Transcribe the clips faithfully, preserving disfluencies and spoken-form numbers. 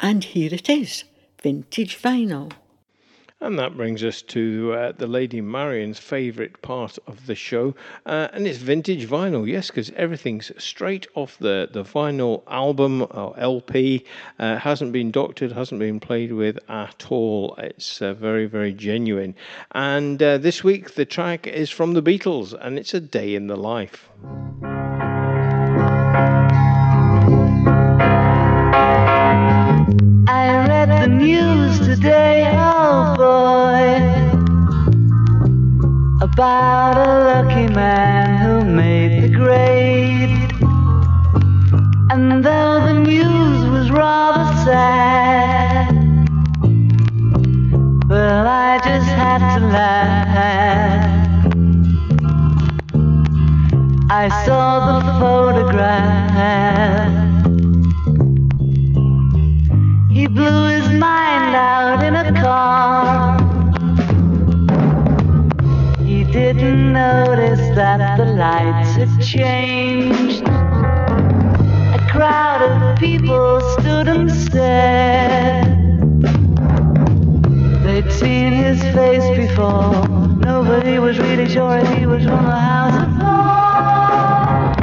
And here it is, vintage vinyl. And that brings us to uh, the Lady Marion's favourite part of the show, uh, and it's vintage vinyl, yes, because everything's straight off the, the vinyl album or L P, uh, hasn't been doctored, hasn't been played with at all. It's uh, very, very genuine. And uh, this week the track is from the Beatles, and it's A Day in the Life. I read the news today, oh boy, about a lucky man who made the grade. And though the news was rather sad, well, I just had to laugh. I saw the photograph. He blew his mind out in a car. He didn't notice that the lights had changed. A crowd of people stood and stared. They'd seen his face before. Nobody was really sure if he was from the House of Lords.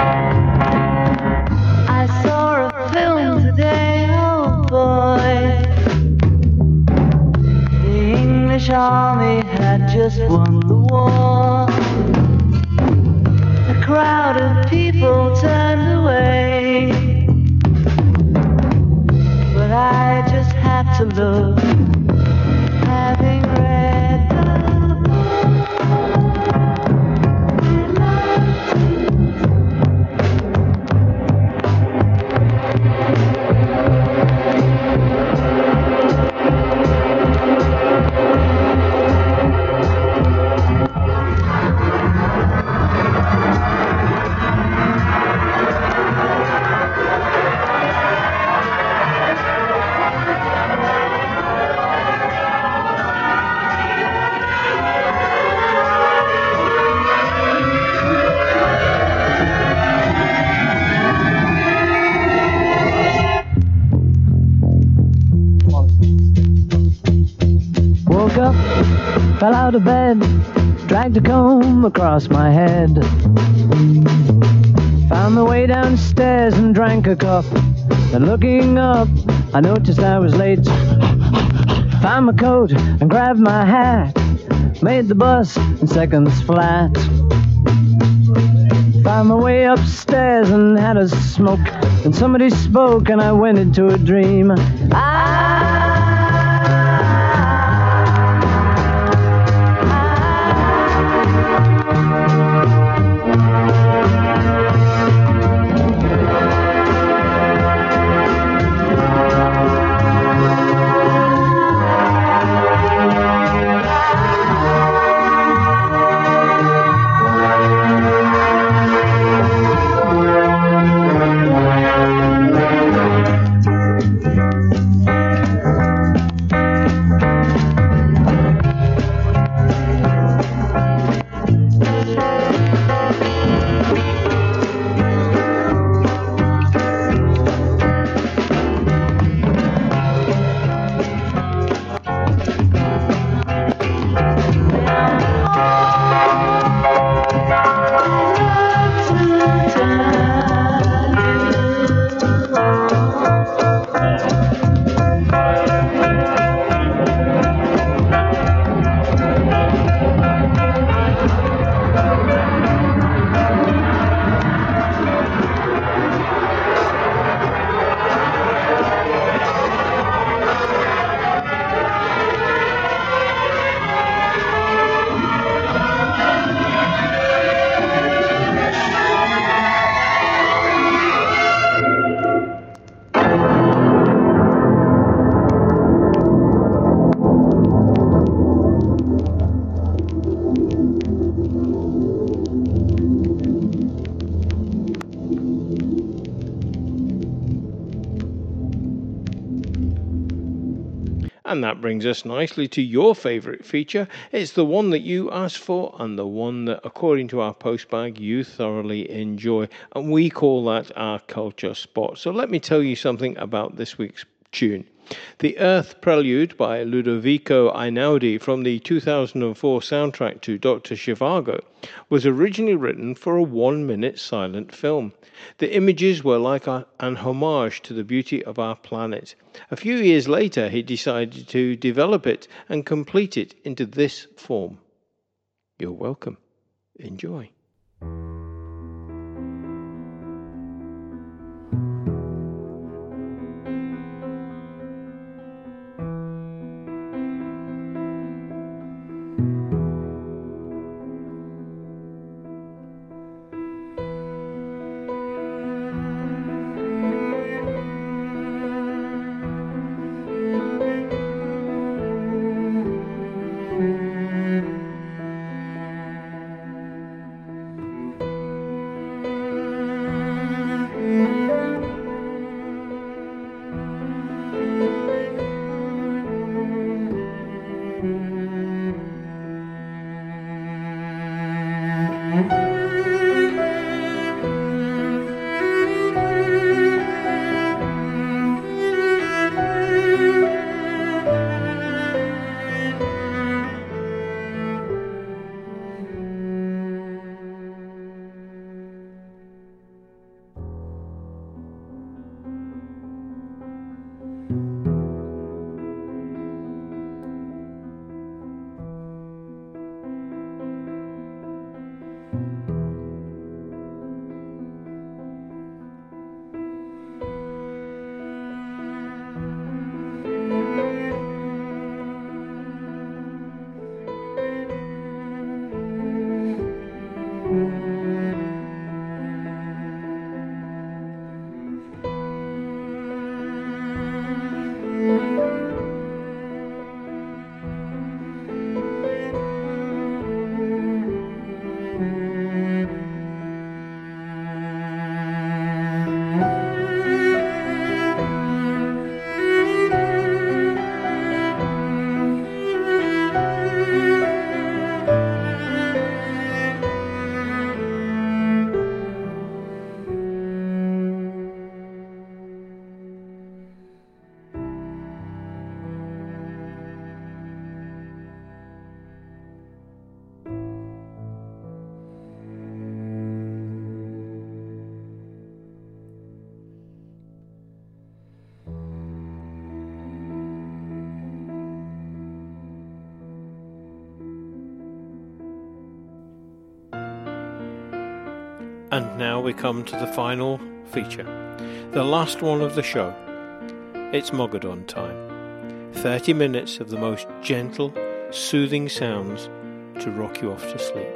I saw a film today, oh boy. The English army had just won the war. A crowd of people turned away, but I just had to look, having read the book. Woke up, fell out of bed, dragged a comb across my head. Found my way downstairs and drank a cup. Then looking up, I noticed I was late. Found my coat and grabbed my hat. Made the bus in seconds flat. Found my way upstairs and had a smoke. Then somebody spoke and I went into a dream. I And that brings us nicely to your favourite feature. It's the one that you asked for and the one that, according to our postbag, you thoroughly enjoy. And we call that our culture spot. So let me tell you something about this week's tune. The Earth Prelude by Ludovico Einaudi from the two thousand four soundtrack to Doctor Zhivago was originally written for a one-minute silent film. The images were like a, an homage to the beauty of our planet. A few years later, he decided to develop it and complete it into this form. You're welcome. Enjoy. And now we come to the final feature, the last one of the show. It's Mogadon time. thirty minutes of the most gentle, soothing sounds to rock you off to sleep.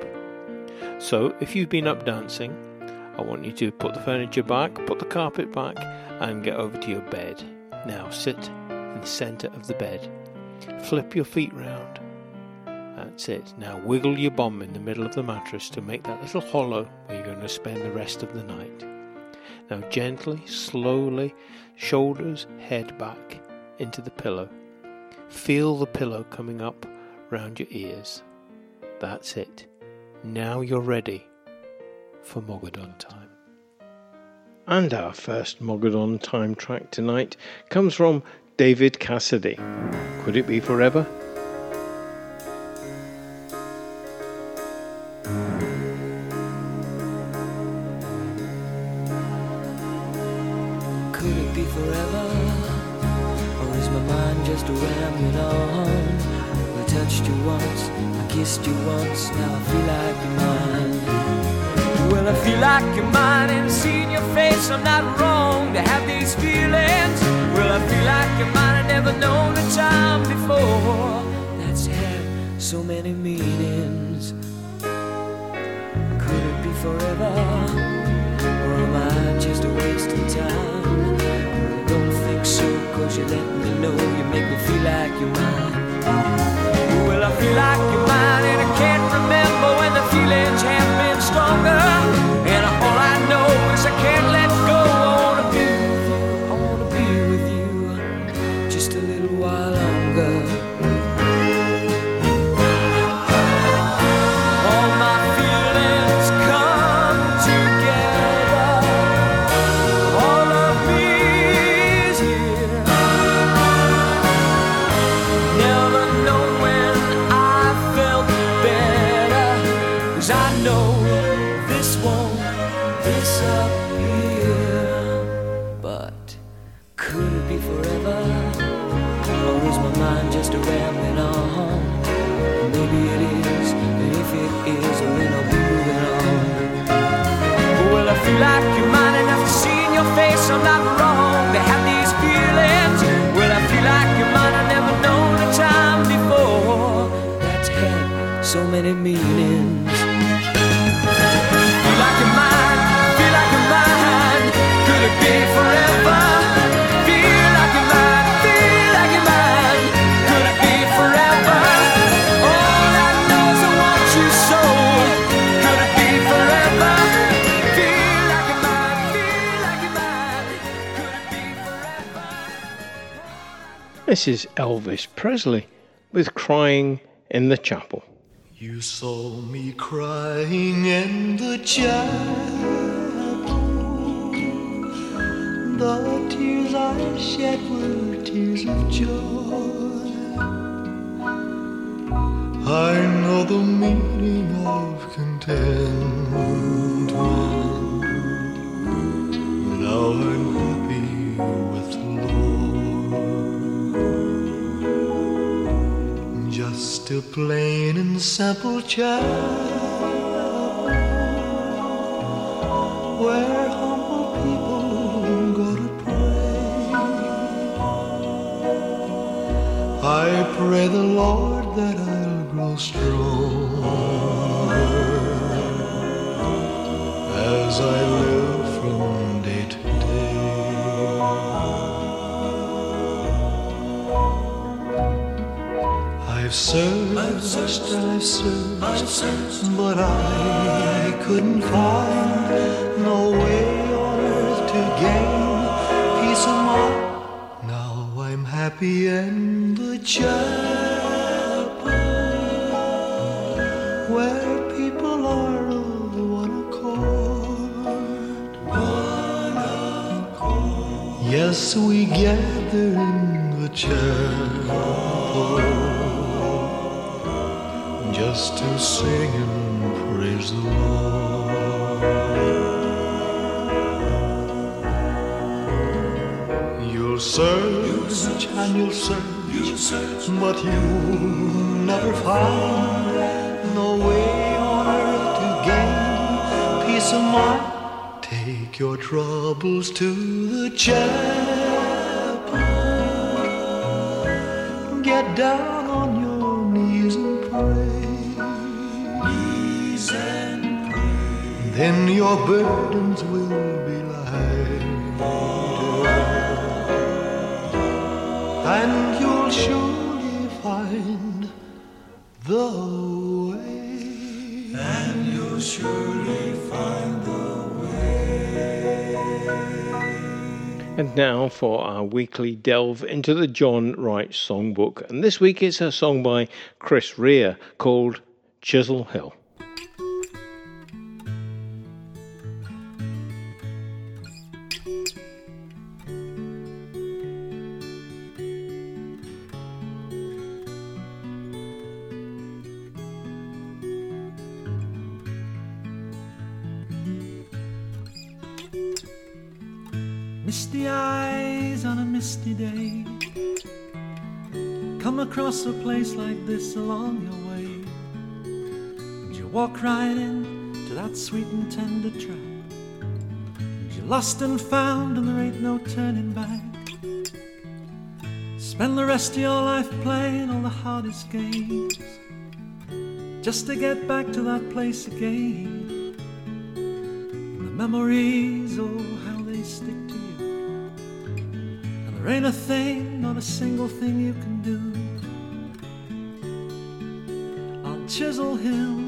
So, if you've been up dancing, I want you to put the furniture back, put the carpet back, and get over to your bed. Now sit in the centre of the bed. Flip your feet round. That's it. Now wiggle your bum in the middle of the mattress to make that little hollow where you're going to spend the rest of the night. Now gently, slowly, shoulders, head back into the pillow. Feel the pillow coming up round your ears. That's it. Now you're ready for Mogadon time. And our first Mogadon time track tonight comes from David Cassidy. Could It Be Forever? You once, now I feel like you're mine. Well, I feel like you're mine, and seeing your face, I'm not wrong to have these feelings. Well, I feel like you're mine, I've never known a time before that's had so many meanings. Could it be forever, or am I just a waste of time? Well, I don't think so, cause you let me know, you make me feel like you're mine. Well, I feel like you're mine, and I can't remember when the feelings have been stronger. And all I know is I can't let go. I wanna be with you, I wanna be with you just a little while longer. All my feelings come together. All of me is here. mind just a rambling on. Maybe it is, and if it is, then I'll be moving on. Well, I feel like you're mine enough to see in your face I'm not wrong to have these feelings. Well, I feel like you're mine, I never known a time before that's had so many meanings. Feel like you're mine, feel like you're mine. Could it be forever? Feel like you're mine, feel like you're mine. Could it be forever? All I know is I want you so. Could it be forever? Feel like you're mine, feel like you're mine. Could it be forever? This is Elvis Presley with Crying in the Chapel. You saw me crying in the chapel. The tears I shed were tears of joy. I know the meaning of contentment. Now I'm happy with the Lord. Just a plain and simple child where humble people go to pray. I pray the Lord that I'll grow stronger as I live from day to day. I've searched, I've searched, I've searched, I've searched, but I couldn't find no way on earth to gain peace of mind. Now I'm happy in the chapel where people are of one accord. One accord. Yes, we gather in the chapel just to sing and praise the Lord. You'll search and you'll search, but you'll never find no way on earth to gain peace of mind. Take your troubles to the chapel. Get down on your knees and pray. Knees and pray. Then your burdens will be lighter, and you'll surely find the way. And you'll surely find the way. And now for our weekly delve into the John Wright songbook. And this week it's a song by Chris Rea called Chisel Hill. Misty eyes on a misty day, come across a place like this along your way, and you walk right into that sweet and tender track, and you're lost and found and there ain't no turning back. Spend the rest of your life playing all the hardest games just to get back to that place again. And the memories, oh how they stick to you. There ain't a thing, not a single thing you can do. On Chisel Hill,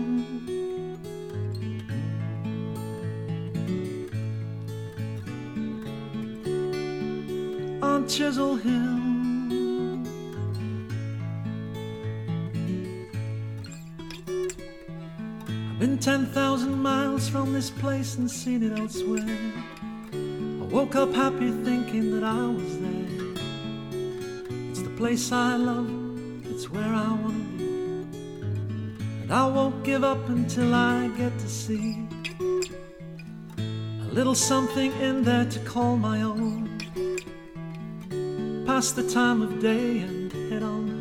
on Chisel Hill, I've been ten thousand miles from this place and seen it elsewhere. I woke up happy thinking that I was there. It's the place I love, it's where I want to be, and I won't give up until I get to see a little something in there to call my own. Pass the time of day and head on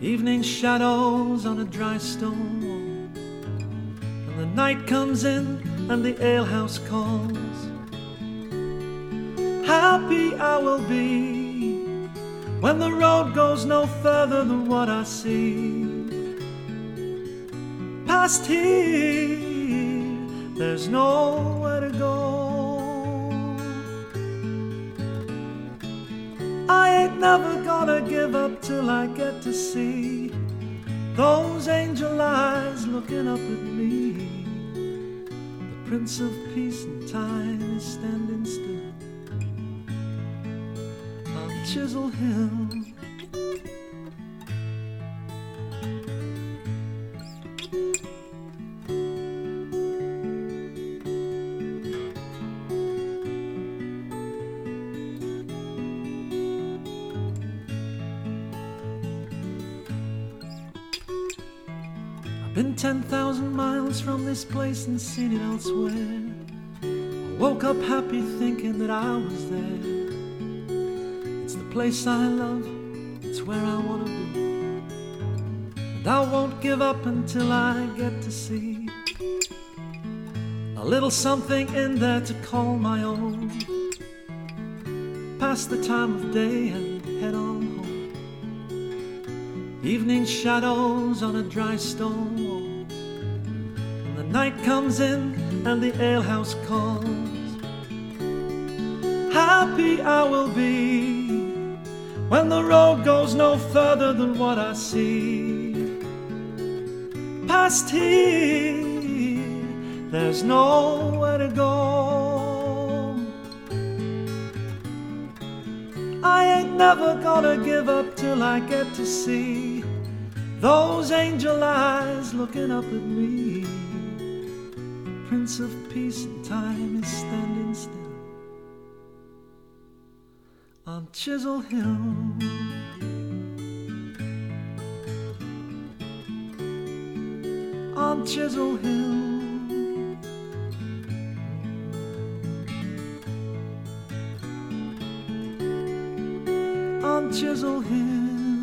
Evening shadows on a dry stone wall, and the night comes in and the alehouse calls. Happy I will be when the road goes no further than what I see. Past here, there's nowhere to go. I ain't never gonna give up till I get to see those angel eyes looking up at me. The Prince of Peace and Time is standing still on Chisel Hill. Been ten thousand miles from this place and seen it elsewhere. I woke up happy thinking that I was there. It's the place I love, it's where I want to be. And I won't give up until I get to see a little something in there to call my own. Pass the time of day and head on home. Evening shadows on a dry stone wall, and the night comes in and the alehouse calls. Happy I will be when the road goes no further than what I see. Past here, there's nowhere to go. I ain't never gonna give up till I get to see those angel eyes looking up at me. The Prince of Peace and Time is standing still on Chisel Hill. On Chisel Hill. On Chisel Hill.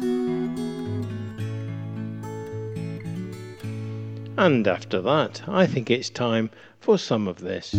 And after that, I think it's time for some of this.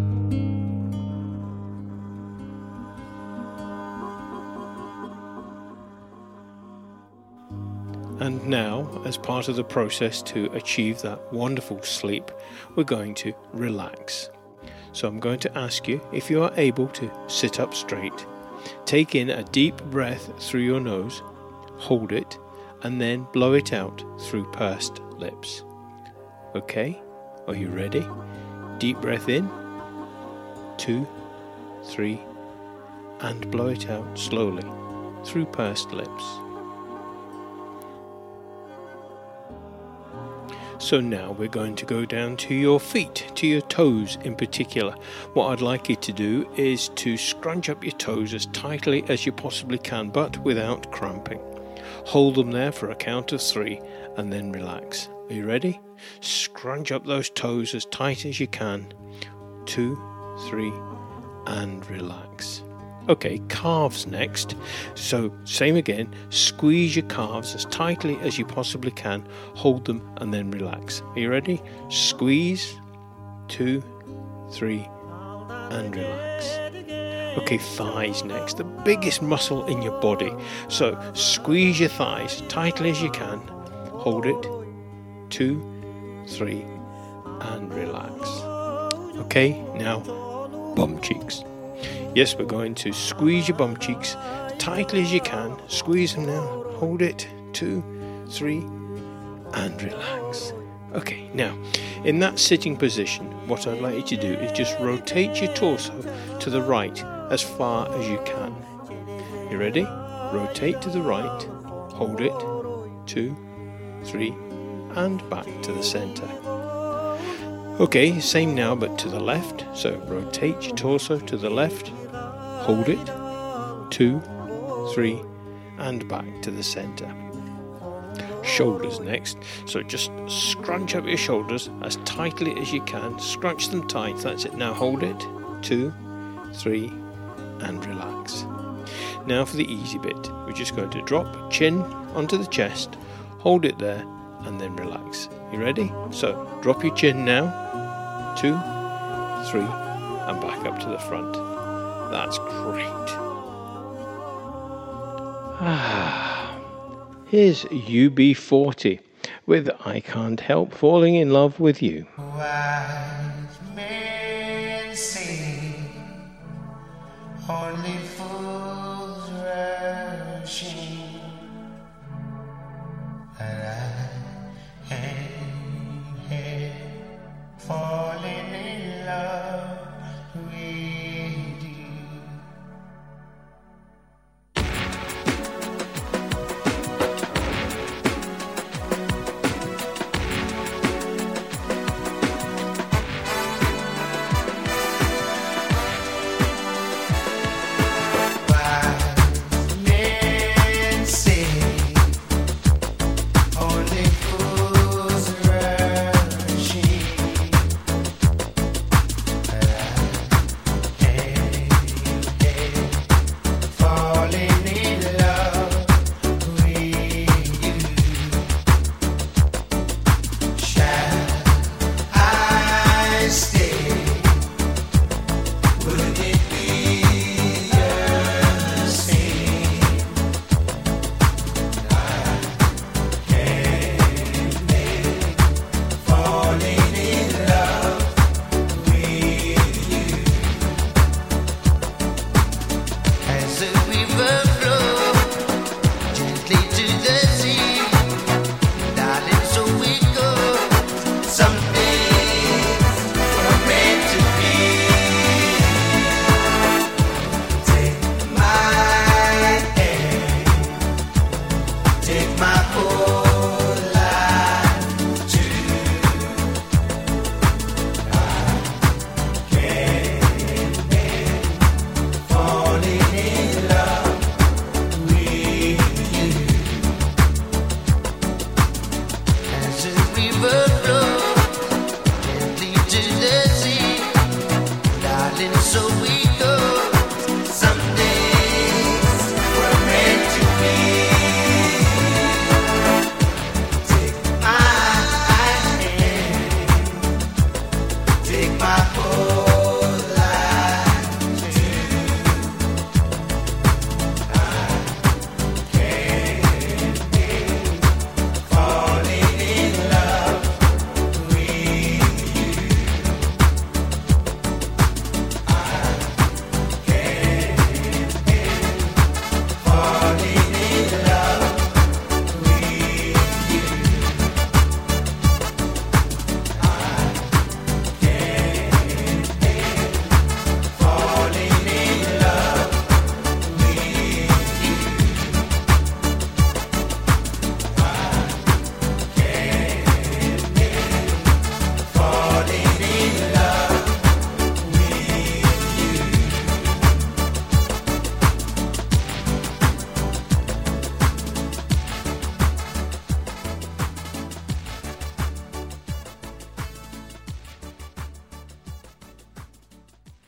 And now, as part of the process to achieve that wonderful sleep, we're going to relax. So I'm going to ask you if you are able to sit up straight. Take in a deep breath through your nose, hold it, and then blow it out through pursed lips. Okay, are you ready? Deep breath in, two, three, and blow it out slowly through pursed lips. So now we're going to go down to your feet, to your toes in particular. What I'd like you to do is to scrunch up your toes as tightly as you possibly can, but without cramping. Hold them there for a count of three and then relax. Are you ready? Scrunch up those toes as tight as you can. Two, three, and relax. Okay, calves next. So same again, squeeze your calves as tightly as you possibly can, hold them and then relax. Are you ready? Squeeze, two, three, and relax. Okay, thighs next, the biggest muscle in your body. So squeeze your thighs tightly as you can, hold it, two, three, and relax. Okay, now bum cheeks. Yes, we're going to squeeze your bum cheeks tightly as you can. Squeeze them now. Hold it. Two, three, and relax. Okay, now, in that sitting position, what I'd like you to do is just rotate your torso to the right as far as you can. You ready? Rotate to the right. Hold it. Two, three, and back to the center. Okay, same now, but to the left. So rotate your torso to the left. Hold it, two, three, and back to the center. Shoulders next. So just scrunch up your shoulders as tightly as you can. Scrunch them tight. That's it. Now hold it, two, three, and relax. Now for the easy bit. We're just going to drop chin onto the chest. Hold it there and then relax. You ready? So drop your chin now. Two, three, and back up to the front. That's great. Ah, here's U B forty with I Can't Help Falling in Love with You. Wise men say only fools rush in.